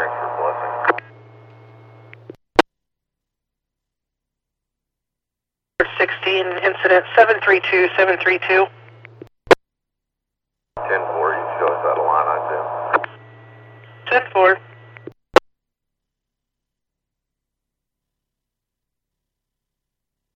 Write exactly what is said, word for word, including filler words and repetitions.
Thanks for blessing. sixteen, incident seven three two, seven three two. ten four, you can show us that line on Tim. ten four.